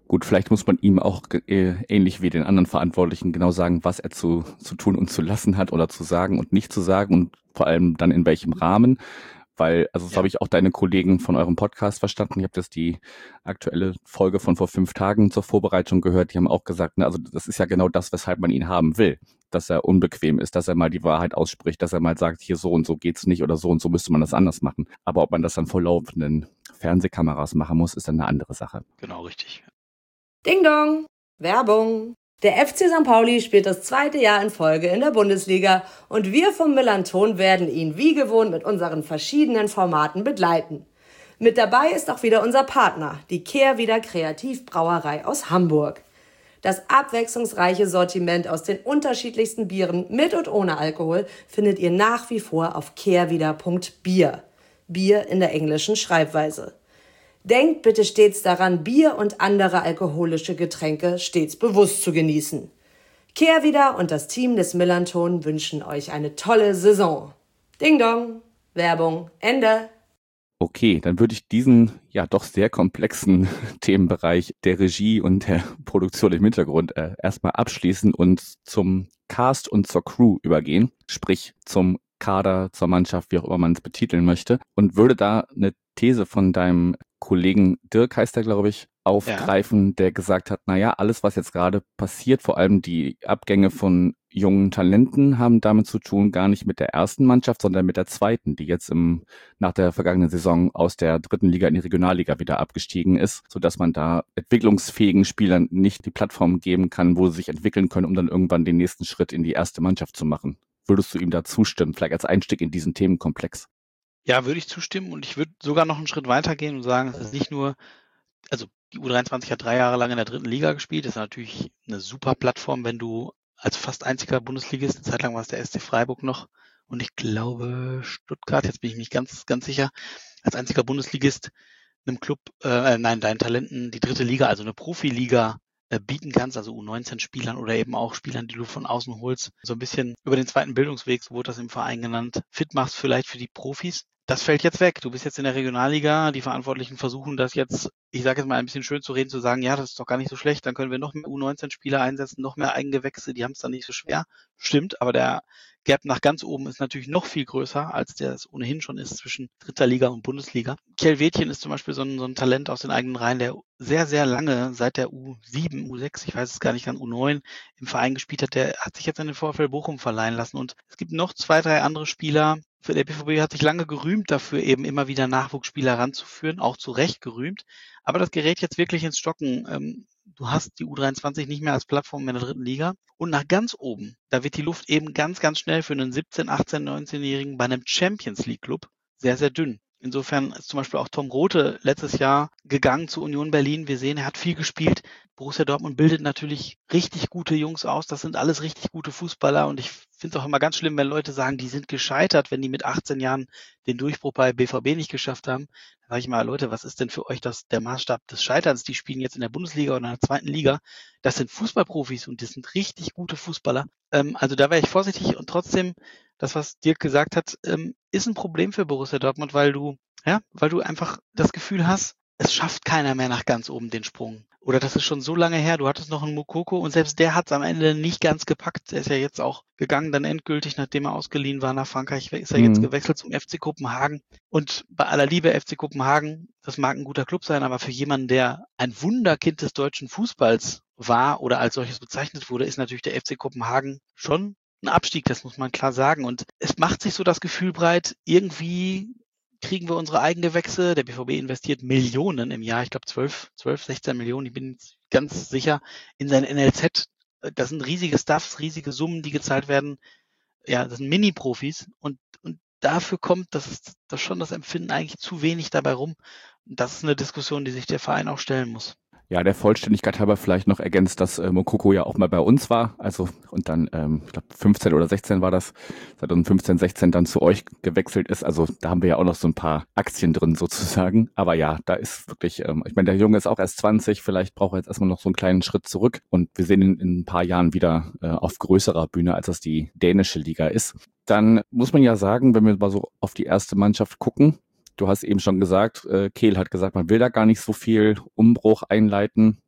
Gut, vielleicht muss man ihm auch äh, ähnlich wie den anderen Verantwortlichen genau sagen, was er zu, zu tun und zu lassen hat oder zu sagen und nicht zu sagen und vor allem dann in welchem Rahmen. Weil, also das Ja. habe ich auch deine Kollegen von eurem Podcast verstanden. Ich habe das die aktuelle Folge von vor fünf Tagen zur Vorbereitung gehört. Die haben auch gesagt, ne, also das ist ja genau das, weshalb man ihn haben will. Dass er unbequem ist, dass er mal die Wahrheit ausspricht, dass er mal sagt, hier so und so geht's nicht oder so und so müsste man das anders machen. Aber ob man das dann vor laufenden Fernsehkameras machen muss, ist dann eine andere Sache. Genau, richtig. Ding Dong! Werbung! Der F C Sankt Pauli spielt das zweite Jahr in Folge in der Bundesliga und wir vom Millanton werden ihn wie gewohnt mit unseren verschiedenen Formaten begleiten. Mit dabei ist auch wieder unser Partner, die Kehrwieder Kreativbrauerei aus Hamburg. Das abwechslungsreiche Sortiment aus den unterschiedlichsten Bieren mit und ohne Alkohol findet ihr nach wie vor auf kehrwieder punkt bier. Bier in der englischen Schreibweise. Denkt bitte stets daran, Bier und andere alkoholische Getränke stets bewusst zu genießen. Kehrwieder und das Team des Millanton wünschen euch eine tolle Saison. Ding Dong! Werbung Ende! Okay, dann würde ich diesen ja doch sehr komplexen Themenbereich der Regie und der Produktion im Hintergrund äh, erstmal abschließen und zum Cast und zur Crew übergehen, sprich zum Kader, zur Mannschaft, wie auch immer man es betiteln möchte, und würde da eine These von deinem Kollegen Dirk, heißt er, glaube ich, aufgreifen, ja. Der gesagt hat, naja, alles, was jetzt gerade passiert, vor allem die Abgänge von jungen Talenten, haben damit zu tun, gar nicht mit der ersten Mannschaft, sondern mit der zweiten, die jetzt im nach der vergangenen Saison aus der dritten Liga in die Regionalliga wieder abgestiegen ist, sodass man da entwicklungsfähigen Spielern nicht die Plattform geben kann, wo sie sich entwickeln können, um dann irgendwann den nächsten Schritt in die erste Mannschaft zu machen. Würdest du ihm da zustimmen, vielleicht als Einstieg in diesen Themenkomplex? Ja, würde ich zustimmen und ich würde sogar noch einen Schritt weiter gehen und sagen, es ist nicht nur, also die U dreiundzwanzig hat drei Jahre lang in der dritten Liga gespielt, das ist natürlich eine super Plattform, wenn du als fast einziger Bundesligist, eine Zeit lang war es der S C Freiburg noch und ich glaube Stuttgart, jetzt bin ich nicht ganz, ganz sicher, als einziger Bundesligist einem Club, äh, nein, deinen Talenten die dritte Liga, also eine Profiliga äh, bieten kannst, also U neunzehn Spielern oder eben auch Spielern, die du von außen holst, so ein bisschen über den zweiten Bildungsweg, so wurde das im Verein genannt, fit machst vielleicht für die Profis. Das fällt jetzt weg. Du bist jetzt in der Regionalliga. Die Verantwortlichen versuchen das jetzt, ich sage jetzt mal ein bisschen schön zu reden, zu sagen, ja, das ist doch gar nicht so schlecht. Dann können wir noch mehr U neunzehn Spieler einsetzen, noch mehr Eigengewächse. Die haben es dann nicht so schwer. Stimmt, aber der Gap nach ganz oben ist natürlich noch viel größer, als der es ohnehin schon ist zwischen dritter Liga und Bundesliga. Kjell Wädchen ist zum Beispiel so ein, so ein Talent aus den eigenen Reihen, der sehr, sehr lange, seit der U sieben, U sechs, ich weiß es gar nicht, ganz U neun im Verein gespielt hat. Der hat sich jetzt an den VfL Bochum verleihen lassen. Und es gibt noch zwei, drei andere Spieler. Für der B V B hat sich lange gerühmt dafür, eben immer wieder Nachwuchsspieler ranzuführen, auch zu Recht gerühmt. Aber das gerät jetzt wirklich ins Stocken. Ähm, du hast die U dreiundzwanzig nicht mehr als Plattform in der dritten Liga. Und nach ganz oben, da wird die Luft eben ganz, ganz schnell für einen siebzehn-, achtzehn-, neunzehnjährigen bei einem Champions League Club sehr, sehr dünn. Insofern ist zum Beispiel auch Tom Rothe letztes Jahr gegangen zu Union Berlin. Wir sehen, er hat viel gespielt. Borussia Dortmund bildet natürlich richtig gute Jungs aus. Das sind alles richtig gute Fußballer. Und ich finde es auch immer ganz schlimm, wenn Leute sagen, die sind gescheitert, wenn die mit achtzehn Jahren den Durchbruch bei B V B nicht geschafft haben. Dann sage ich mal, Leute, was ist denn für euch das, der Maßstab des Scheiterns? Die spielen jetzt in der Bundesliga oder in der zweiten Liga. Das sind Fußballprofis und das sind richtig gute Fußballer. Ähm, also da wäre ich vorsichtig und trotzdem, das, was Dirk gesagt hat, ähm, ist ein Problem für Borussia Dortmund, weil du, ja, weil du einfach das Gefühl hast, es schafft keiner mehr nach ganz oben den Sprung. Oder das ist schon so lange her, du hattest noch einen Moukoko und selbst der hat es am Ende nicht ganz gepackt. Der ist ja jetzt auch gegangen, dann endgültig, nachdem er ausgeliehen war nach Frankreich, ist er mhm. jetzt gewechselt zum F C Kopenhagen. Und bei aller Liebe, F C Kopenhagen, das mag ein guter Club sein, aber für jemanden, der ein Wunderkind des deutschen Fußballs war oder als solches bezeichnet wurde, ist natürlich der F C Kopenhagen schon ein Abstieg, das muss man klar sagen. Und es macht sich so das Gefühl breit, irgendwie kriegen wir unsere Eigengewächse. Der B V B investiert Millionen im Jahr, ich glaube zwölf, zwölf, sechzehn Millionen, ich bin ganz sicher, in sein N L Z. Das sind riesige Stuffs, riesige Summen, die gezahlt werden. Ja, das sind Mini-Profis und, und dafür kommt, das ist das schon das Empfinden eigentlich zu wenig dabei rum. Und das ist eine Diskussion, die sich der Verein auch stellen muss. Ja, der Vollständigkeit halber vielleicht noch ergänzt, dass äh, Moukoko ja auch mal bei uns war, also und dann, ähm, ich glaube fünfzehn oder sechzehn war das, zweitausendfünfzehn, sechzehn dann zu euch gewechselt ist, also da haben wir ja auch noch so ein paar Aktien drin sozusagen, aber ja, da ist wirklich, ähm, ich meine, der Junge ist auch erst zwanzig, vielleicht braucht er jetzt erstmal noch so einen kleinen Schritt zurück und wir sehen ihn in ein paar Jahren wieder äh, auf größerer Bühne, als das die dänische Liga ist. Dann muss man ja sagen, wenn wir mal so auf die erste Mannschaft gucken, du hast eben schon gesagt, äh, Kehl hat gesagt, man will da gar nicht so viel Umbruch einleiten.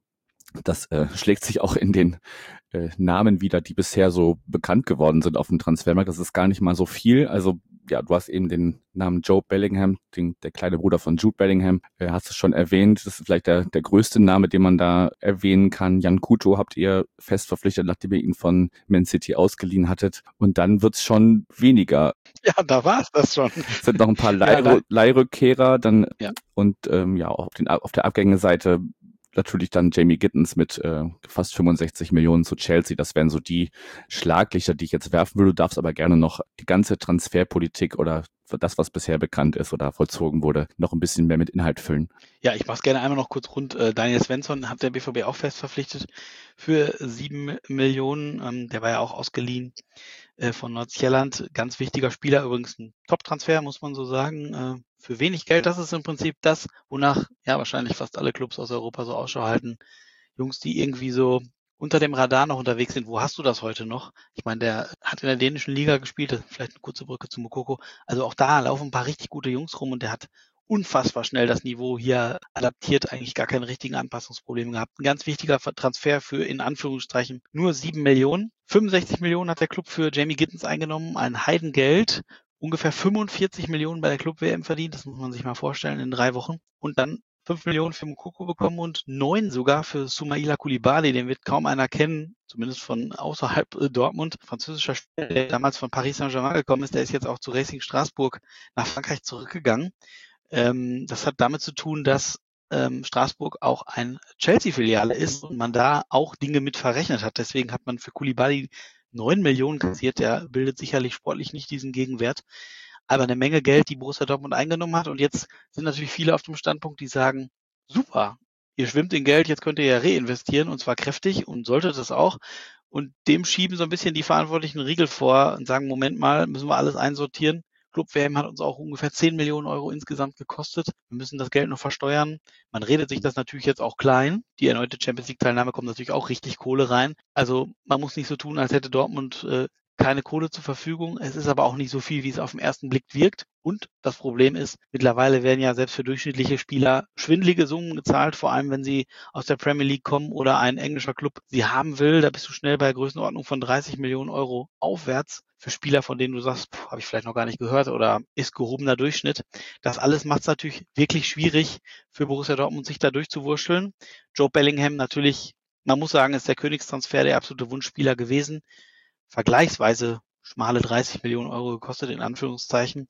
Das äh, schlägt sich auch in den äh, Namen wieder, die bisher so bekannt geworden sind auf dem Transfermarkt. Das ist gar nicht mal so viel. Also ja, du hast eben den Namen Joe Bellingham, den, der kleine Bruder von Jude Bellingham, äh, hast du schon erwähnt. Das ist vielleicht der, der größte Name, den man da erwähnen kann. Jan Kuto habt ihr fest verpflichtet, nachdem ihr ihn von Man City ausgeliehen hattet. Und dann wird's schon weniger. Ja, da war es das schon. Es sind noch ein paar Ja, Leih- da- Leihrückkehrer dann Ja. und ähm, ja, auch auf, den, auf der Abgängeseite natürlich dann Jamie Gittens mit äh, fast fünfundsechzig Millionen zu Chelsea. Das wären so die Schlaglichter, die ich jetzt werfen würde. Du darfst aber gerne noch die ganze Transferpolitik oder das, was bisher bekannt ist oder vollzogen wurde, noch ein bisschen mehr mit Inhalt füllen. Ja, ich mach's gerne einmal noch kurz rund. Äh, Daniel Svensson hat der B V B auch fest verpflichtet für sieben Millionen. Ähm, der war ja auch ausgeliehen äh, von Nordsjælland. Ganz wichtiger Spieler, übrigens ein Top-Transfer, muss man so sagen. Äh, für wenig Geld, das ist im Prinzip das, wonach ja wahrscheinlich fast alle Clubs aus Europa so Ausschau halten. Jungs, die irgendwie so unter dem Radar noch unterwegs sind. Wo hast du das heute noch? Ich meine, der hat in der dänischen Liga gespielt, das ist vielleicht eine kurze Brücke zu Mokoko. Also auch da laufen ein paar richtig gute Jungs rum und der hat unfassbar schnell das Niveau hier adaptiert, eigentlich gar keine richtigen Anpassungsprobleme gehabt. Ein ganz wichtiger Transfer für in Anführungszeichen nur sieben Millionen. fünfundsechzig Millionen hat der Club für Jamie Gittens eingenommen, ein Heidengeld. Ungefähr fünfundvierzig Millionen bei der Club-W M verdient, das muss man sich mal vorstellen, in drei Wochen. Und dann fünf Millionen für Mokoko bekommen und neun sogar für Soumaila Koulibaly, den wird kaum einer kennen, zumindest von außerhalb Dortmund. Französischer Spieler, der damals von Paris Saint-Germain gekommen ist, der ist jetzt auch zu Racing Straßburg nach Frankreich zurückgegangen. Ähm, das hat damit zu tun, dass ähm, Straßburg auch ein Chelsea-Filiale ist und man da auch Dinge mit verrechnet hat. Deswegen hat man für Koulibaly neun Millionen kassiert. Der bildet sicherlich sportlich nicht diesen Gegenwert, aber eine Menge Geld, die Borussia Dortmund eingenommen hat. Und jetzt sind natürlich viele auf dem Standpunkt, die sagen, super, ihr schwimmt in Geld, jetzt könnt ihr ja reinvestieren und zwar kräftig und solltet es auch. Und dem schieben so ein bisschen die Verantwortlichen Riegel vor und sagen, Moment mal, müssen wir alles einsortieren. Club-W M hat uns auch ungefähr zehn Millionen Euro insgesamt gekostet. Wir müssen das Geld noch versteuern. Man redet sich das natürlich jetzt auch klein. Die erneute Champions-League-Teilnahme kommt natürlich auch richtig Kohle rein. Also man muss nicht so tun, als hätte Dortmund äh, keine Kohle zur Verfügung. Es ist aber auch nicht so viel, wie es auf den ersten Blick wirkt. Und das Problem ist, mittlerweile werden ja selbst für durchschnittliche Spieler schwindelige Summen gezahlt, vor allem wenn sie aus der Premier League kommen oder ein englischer Club sie haben will. Da bist du schnell bei Größenordnung von dreißig Millionen Euro aufwärts für Spieler, von denen du sagst, habe ich vielleicht noch gar nicht gehört oder ist gehobener Durchschnitt. Das alles macht es natürlich wirklich schwierig für Borussia Dortmund, sich da durchzuwurschteln. Joe Bellingham natürlich, man muss sagen, ist der Königstransfer der absolute Wunschspieler gewesen. Vergleichsweise schmale dreißig Millionen Euro gekostet, in Anführungszeichen.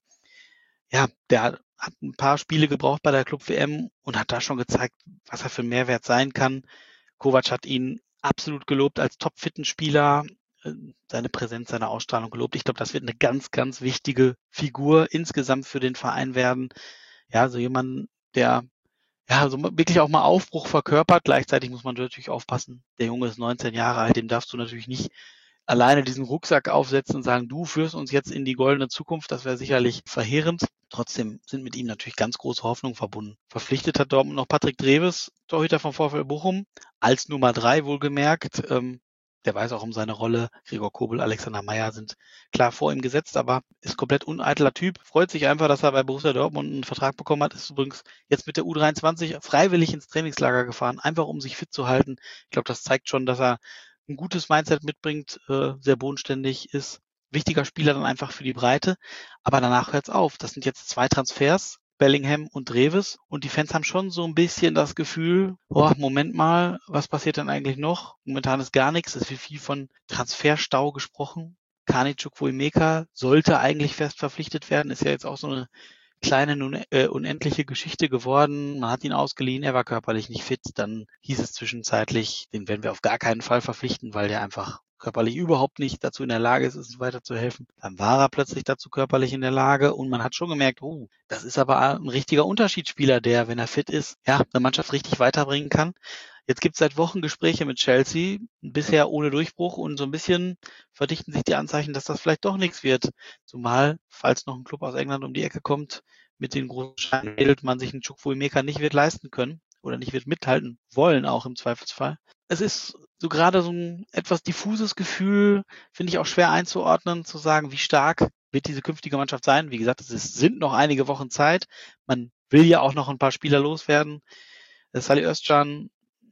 Ja, der hat ein paar Spiele gebraucht bei der Club-W M und hat da schon gezeigt, was er für einen Mehrwert sein kann. Kovac hat ihn absolut gelobt als topfitten Spieler, seine Präsenz, seine Ausstrahlung gelobt. Ich glaube, das wird eine ganz, ganz wichtige Figur insgesamt für den Verein werden. Ja, so jemand, der ja so wirklich auch mal Aufbruch verkörpert. Gleichzeitig muss man natürlich aufpassen. Der Junge ist neunzehn Jahre alt, dem darfst du natürlich nicht alleine diesen Rucksack aufsetzen und sagen, du führst uns jetzt in die goldene Zukunft, das wäre sicherlich verheerend. Trotzdem sind mit ihm natürlich ganz große Hoffnungen verbunden. Verpflichtet hat Dortmund noch Patrick Dreves, Torhüter vom VfL Bochum, als Nummer drei wohlgemerkt. Ähm, der weiß auch um seine Rolle. Gregor Kobel, Alexander Meyer sind klar vor ihm gesetzt, aber ist komplett uneitler Typ. Freut sich einfach, dass er bei Borussia Dortmund einen Vertrag bekommen hat. Ist übrigens jetzt mit der U dreiundzwanzig freiwillig ins Trainingslager gefahren, einfach um sich fit zu halten. Ich glaube, das zeigt schon, dass er ein gutes Mindset mitbringt, äh, sehr bodenständig ist. Wichtiger Spieler dann einfach für die Breite. Aber danach hört's auf. Das sind jetzt zwei Transfers, Bellingham und Dreves. Und die Fans haben schon so ein bisschen das Gefühl, oh, Moment mal, was passiert denn eigentlich noch? Momentan ist gar nichts. Es wird viel von Transferstau gesprochen. Kani Chukwuemeka sollte eigentlich fest verpflichtet werden. Ist ja jetzt auch so eine kleine, nun, äh, unendliche Geschichte geworden. Man hat ihn ausgeliehen, er war körperlich nicht fit. Dann hieß es zwischenzeitlich, den werden wir auf gar keinen Fall verpflichten, weil der einfach körperlich überhaupt nicht dazu in der Lage ist, uns weiterzuhelfen. Dann war er plötzlich dazu körperlich in der Lage und man hat schon gemerkt, oh, das ist aber ein richtiger Unterschiedsspieler, der, wenn er fit ist, ja, eine Mannschaft richtig weiterbringen kann. Jetzt gibt es seit Wochen Gespräche mit Chelsea, bisher ohne Durchbruch und so ein bisschen verdichten sich die Anzeichen, dass das vielleicht doch nichts wird. Zumal, falls noch ein Club aus England um die Ecke kommt, mit den großen Scheinen wedelt, man sich einen Chukwuemeka nicht wird leisten können oder nicht wird mithalten wollen, auch im Zweifelsfall. Es ist so gerade so ein etwas diffuses Gefühl, finde ich auch schwer einzuordnen, zu sagen, wie stark wird diese künftige Mannschaft sein. Wie gesagt, es ist, sind noch einige Wochen Zeit. Man will ja auch noch ein paar Spieler loswerden. Salih Özcan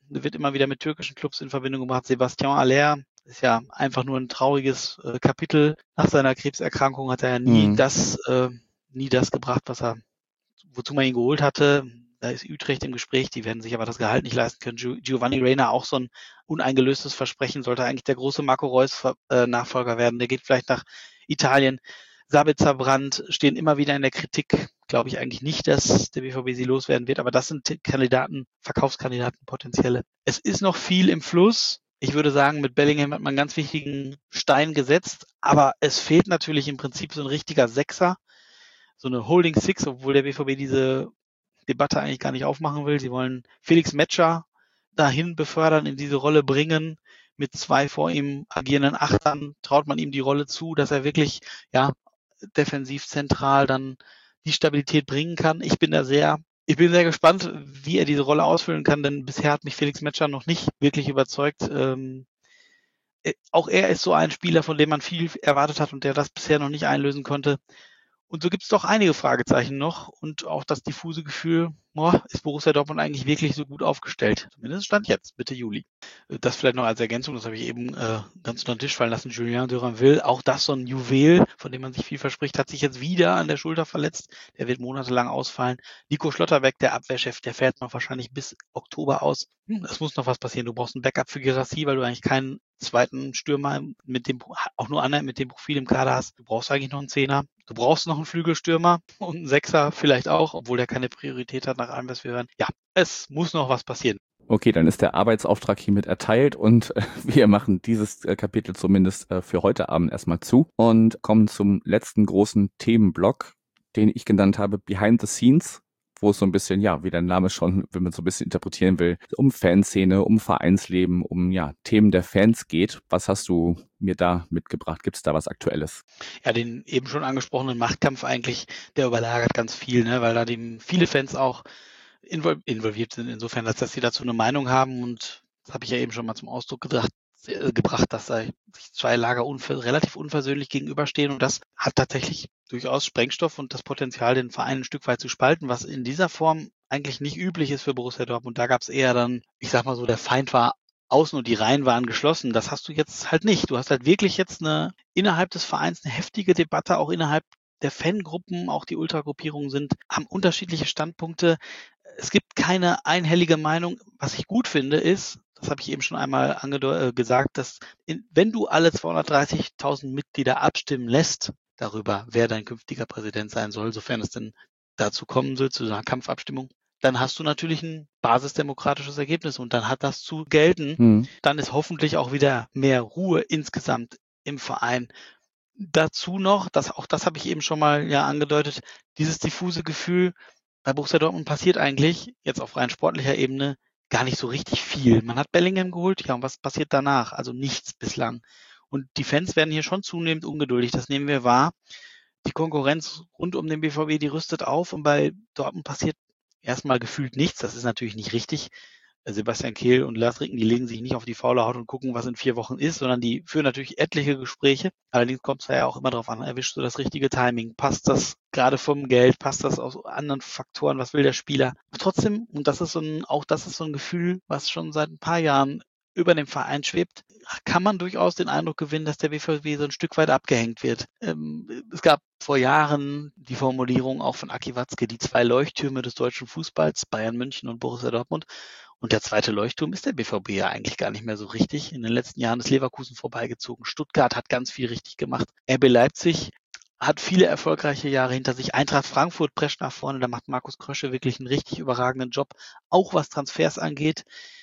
wird immer wieder mit türkischen Clubs in Verbindung gebracht. Sebastian Aller ist ja einfach nur ein trauriges äh, Kapitel. Nach seiner Krebserkrankung hat er ja nie Mhm. das, äh, nie das gebracht, was er, wozu man ihn geholt hatte. Da ist Utrecht im Gespräch, die werden sich aber das Gehalt nicht leisten können. Gio- Giovanni Reina, auch so ein uneingelöstes Versprechen, sollte eigentlich der große Marco Reus Ver- äh, Nachfolger werden. Der geht vielleicht nach Italien. Sabitzer, Brandt stehen immer wieder in der Kritik. Glaube ich eigentlich nicht, dass der B V B sie loswerden wird, aber das sind Kandidaten, Verkaufskandidaten potenzielle. Es ist noch viel im Fluss. Ich würde sagen, mit Bellingham hat man einen ganz wichtigen Stein gesetzt, aber es fehlt natürlich im Prinzip so ein richtiger Sechser, so eine Holding Six, obwohl der B V B diese Debatte eigentlich gar nicht aufmachen will. Sie wollen Felix Metscher dahin befördern, in diese Rolle bringen. Mit zwei vor ihm agierenden Achtern traut man ihm die Rolle zu, dass er wirklich, ja, defensiv zentral dann die Stabilität bringen kann. Ich bin da sehr, ich bin sehr gespannt, wie er diese Rolle ausfüllen kann, denn bisher hat mich Felix Metscher noch nicht wirklich überzeugt. Ähm, äh, auch er ist so ein Spieler, von dem man viel erwartet hat und der das bisher noch nicht einlösen konnte. Und so gibt es doch einige Fragezeichen noch und auch das diffuse Gefühl, boah, ist Borussia Dortmund eigentlich wirklich so gut aufgestellt? Zumindest Stand jetzt, Mitte Juli. Äh, Das vielleicht noch als Ergänzung, das habe ich eben äh, ganz unter den Tisch fallen lassen. Julien Duranville, auch das so ein Juwel, von dem man sich viel verspricht, hat sich jetzt wieder an der Schulter verletzt. Der wird monatelang ausfallen. Nico Schlotterbeck, der Abwehrchef, der fährt noch wahrscheinlich bis Oktober aus. Hm, es muss noch was passieren. Du brauchst ein Backup für Guirassy, weil du eigentlich keinen zweiten Stürmer mit dem, auch nur einer mit dem Profil im Kader hast. Du brauchst eigentlich noch einen Zehner. Du brauchst noch einen Flügelstürmer und einen Sechser vielleicht auch, obwohl der keine Priorität hat nach allem, was wir hören. Ja, es muss noch was passieren. Okay, dann ist der Arbeitsauftrag hiermit erteilt und äh, wir machen dieses äh, Kapitel zumindest äh, für heute Abend erstmal zu und kommen zum letzten großen Themenblock, den ich genannt habe, Behind the Scenes, wo es so ein bisschen, ja, wie der Name schon, wenn man so ein bisschen interpretieren will, um Fanszene, um Vereinsleben, um ja Themen der Fans geht. Was hast du mir da mitgebracht? Gibt es da was Aktuelles? Ja, den eben schon angesprochenen Machtkampf eigentlich, der überlagert ganz viel, ne, weil da dem viele Fans auch invol- involviert sind, insofern, als dass sie dazu eine Meinung haben und das habe ich ja eben schon mal zum Ausdruck gebracht, äh, gebracht, dass da sich zwei Lager unver relativ unversöhnlich gegenüberstehen und das hat tatsächlich durchaus Sprengstoff und das Potenzial, den Verein ein Stück weit zu spalten, was in dieser Form eigentlich nicht üblich ist für Borussia Dortmund. Da gab es eher dann, ich sag mal so, der Feind war außen und die Reihen waren geschlossen. Das hast du jetzt halt nicht. Du hast halt wirklich jetzt eine innerhalb des Vereins eine heftige Debatte, auch innerhalb der Fangruppen, auch die Ultragruppierungen sind, haben unterschiedliche Standpunkte. Es gibt keine einhellige Meinung. Was ich gut finde, ist, das habe ich eben schon einmal angedeu- äh, gesagt, dass in, wenn du alle zweihundertdreißigtausend Mitglieder abstimmen lässt darüber, wer dein künftiger Präsident sein soll, sofern es denn dazu kommen soll, zu einer Kampfabstimmung, dann hast du natürlich ein basisdemokratisches Ergebnis und dann hat das zu gelten. Hm. Dann ist hoffentlich auch wieder mehr Ruhe insgesamt im Verein. Dazu noch, das, auch das habe ich eben schon mal ja angedeutet, dieses diffuse Gefühl, bei Borussia Dortmund passiert eigentlich jetzt auf rein sportlicher Ebene gar nicht so richtig viel. Man hat Bellingham geholt, ja, und was passiert danach? Also nichts bislang. Und die Fans werden hier schon zunehmend ungeduldig, das nehmen wir wahr. Die Konkurrenz rund um den B V B, die rüstet auf und bei Dortmund passiert erstmal gefühlt nichts. Das ist natürlich nicht richtig. Sebastian Kehl und Lars Ricken, die legen sich nicht auf die faule Haut und gucken, was in vier Wochen ist, sondern die führen natürlich etliche Gespräche. Allerdings kommt es ja auch immer darauf an, erwischst du das richtige Timing? Passt das gerade vom Geld? Passt das aus anderen Faktoren? Was will der Spieler? Trotzdem, und das ist so ein, auch das ist so ein Gefühl, was schon seit ein paar Jahren über dem Verein schwebt, kann man durchaus den Eindruck gewinnen, dass der B V B so ein Stück weit abgehängt wird. Ähm, es gab vor Jahren die Formulierung auch von Aki Watzke, die zwei Leuchttürme des deutschen Fußballs, Bayern München und Borussia Dortmund. Und der zweite Leuchtturm ist der B V B ja eigentlich gar nicht mehr so richtig. In den letzten Jahren ist Leverkusen vorbeigezogen. Stuttgart hat ganz viel richtig gemacht. R B Leipzig hat viele erfolgreiche Jahre hinter sich. Eintracht Frankfurt prescht nach vorne. Da macht Markus Krösche wirklich einen richtig überragenden Job, auch was Transfers angeht.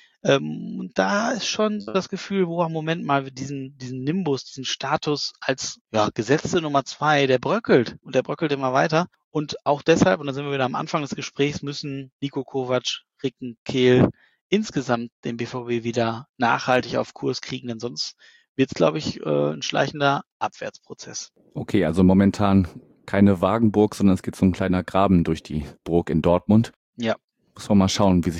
Ähm, und da ist schon das Gefühl, wo am Moment mal diesen, diesen Nimbus, diesen Status als ja, gesetzte Nummer zwei, der bröckelt und der bröckelt immer weiter. Und auch deshalb, und da sind wir wieder am Anfang des Gesprächs, müssen Niko Kovac, Ricken, Kehl insgesamt den B V B wieder nachhaltig auf Kurs kriegen, denn sonst wird es, glaube ich, äh, ein schleichender Abwärtsprozess. Okay, also momentan keine Wagenburg, sondern es geht so ein kleiner Graben durch die Burg in Dortmund. Ja. Muss man mal schauen, wie sich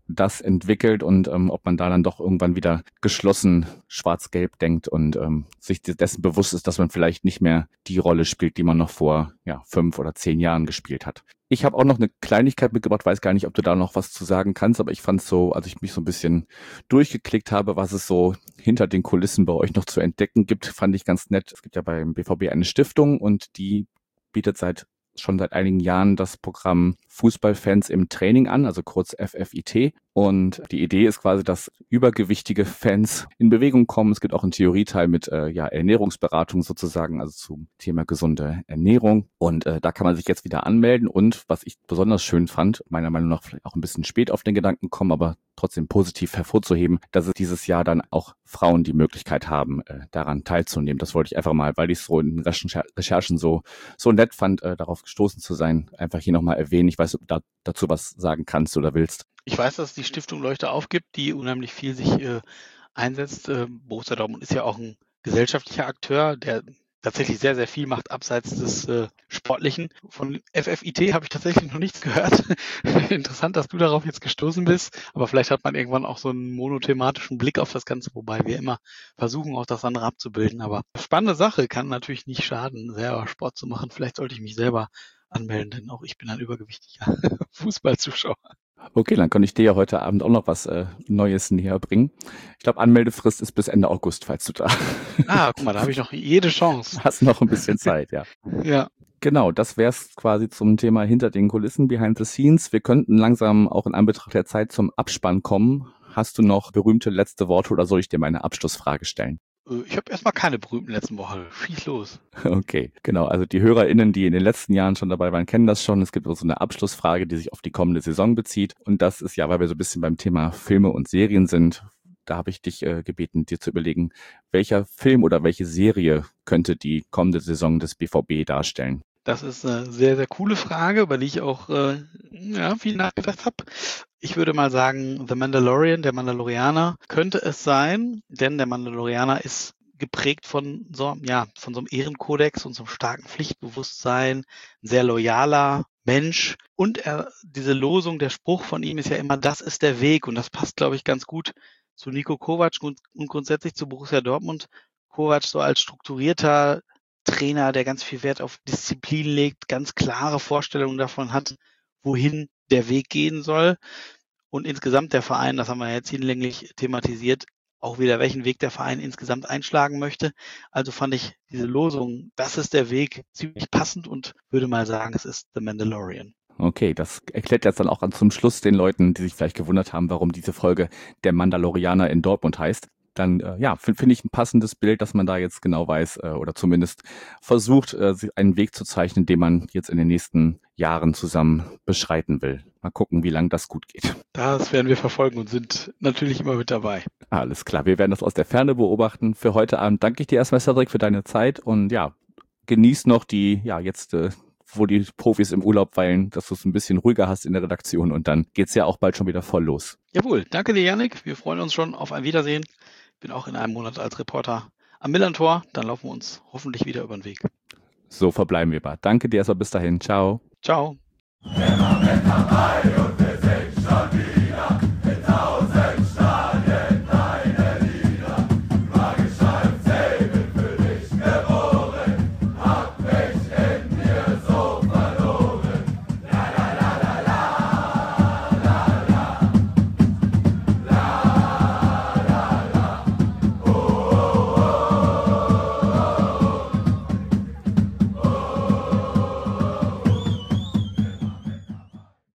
das entwickelt und ähm, ob man da dann doch irgendwann wieder geschlossen schwarz-gelb denkt und ähm, sich dessen bewusst ist, dass man vielleicht nicht mehr die Rolle spielt, die man noch vor ja, fünf oder zehn Jahren gespielt hat. Ich habe auch noch eine Kleinigkeit mitgebracht, weiß gar nicht, ob du da noch was zu sagen kannst, aber ich fand es so, als ich mich so ein bisschen durchgeklickt habe, was es so hinter den Kulissen bei euch noch zu entdecken gibt, fand ich ganz nett. Es gibt ja beim B V B eine Stiftung und die bietet seit schon seit einigen Jahren das Programm Fußballfans im Training an, also kurz F F I T. Und die Idee ist quasi, dass übergewichtige Fans in Bewegung kommen. Es gibt auch einen Theorieteil mit äh, ja, Ernährungsberatung sozusagen, also zum Thema gesunde Ernährung. Und äh, da kann man sich jetzt wieder anmelden. Und was ich besonders schön fand, meiner Meinung nach vielleicht auch ein bisschen spät auf den Gedanken kommen, aber trotzdem positiv hervorzuheben, dass es dieses Jahr dann auch Frauen die Möglichkeit haben, äh, daran teilzunehmen. Das wollte ich einfach mal, weil ich es so in Recher- Recherchen so so nett fand, äh, darauf gestoßen zu sein, einfach hier nochmal erwähnen. Ich weiß, ob du da, dazu was sagen kannst oder willst. Ich weiß, dass es die Stiftung Leuchte aufgibt, die unheimlich viel sich äh, einsetzt. Äh, Borussia Dortmund ist ja auch ein gesellschaftlicher Akteur, der tatsächlich sehr, sehr viel macht abseits des äh, Sportlichen. Von F F I T habe ich tatsächlich noch nichts gehört. Interessant, dass du darauf jetzt gestoßen bist, aber vielleicht hat man irgendwann auch so einen monothematischen Blick auf das Ganze, wobei wir immer versuchen, auch das andere abzubilden. Aber spannende Sache, kann natürlich nicht schaden, selber Sport zu machen. Vielleicht sollte ich mich selber anmelden, denn auch ich bin ein übergewichtiger Fußballzuschauer. Okay, dann kann ich dir ja heute Abend auch noch was äh, Neues näher bringen. Ich glaube, Anmeldefrist ist bis Ende August, falls du da Ah, guck mal, da habe ich noch jede Chance. hast noch ein bisschen Zeit, ja. Ja. Genau, das wär's quasi zum Thema hinter den Kulissen, behind the scenes. Wir könnten langsam auch in Anbetracht der Zeit zum Abspann kommen. Hast du noch berühmte letzte Worte oder soll ich dir meine Abschlussfrage stellen? Ich habe erstmal keine berühmten letzten Woche. Schieß los. Okay, genau. Also die HörerInnen, die in den letzten Jahren schon dabei waren, kennen das schon. Es gibt so eine Abschlussfrage, die sich auf die kommende Saison bezieht. Und das ist ja, weil wir so ein bisschen beim Thema Filme und Serien sind. Da habe ich dich äh, gebeten, dir zu überlegen, welcher Film oder welche Serie könnte die kommende Saison des B V B darstellen? Das ist eine sehr, sehr coole Frage, über die ich auch äh, ja, viel nachgedacht habe. Ich würde mal sagen, The Mandalorian, der Mandalorianer, könnte es sein, denn der Mandalorianer ist geprägt von so, ja, von so einem Ehrenkodex und so einem starken Pflichtbewusstsein, ein sehr loyaler Mensch. Und er, diese Losung, der Spruch von ihm ist ja immer, das ist der Weg. Und das passt, glaube ich, ganz gut zu Niko Kovac und, und grundsätzlich zu Borussia Dortmund. Kovac so als strukturierter Trainer, der ganz viel Wert auf Disziplin legt, ganz klare Vorstellungen davon hat, wohin der Weg gehen soll. Und insgesamt der Verein, das haben wir jetzt hinlänglich thematisiert, auch wieder welchen Weg der Verein insgesamt einschlagen möchte. Also fand ich diese Losung, das ist der Weg, ziemlich passend und würde mal sagen, es ist The Mandalorian. Okay, das erklärt jetzt dann auch zum Schluss den Leuten, die sich vielleicht gewundert haben, warum diese Folge der Mandalorianer in Dortmund heißt. Dann äh, ja, finde find ich ein passendes Bild, dass man da jetzt genau weiß äh, oder zumindest versucht, äh, einen Weg zu zeichnen, den man jetzt in den nächsten Jahren zusammen beschreiten will. Mal gucken, wie lange das gut geht. Das werden wir verfolgen und sind natürlich immer mit dabei. Alles klar, wir werden das aus der Ferne beobachten. Für heute Abend danke ich dir erstmal, Cedric, für deine Zeit und ja, genieß noch die, ja, jetzt, äh, wo die Profis im Urlaub weilen, dass du es ein bisschen ruhiger hast in der Redaktion und dann geht's ja auch bald schon wieder voll los. Jawohl, danke dir, Yannick. Wir freuen uns schon auf ein Wiedersehen. Bin auch in einem Monat als Reporter am Millerntor. Dann laufen wir uns hoffentlich wieder über den Weg. So verbleiben wir mal. Danke dir erstmal bis dahin. Ciao. Ciao. Immer mit dabei.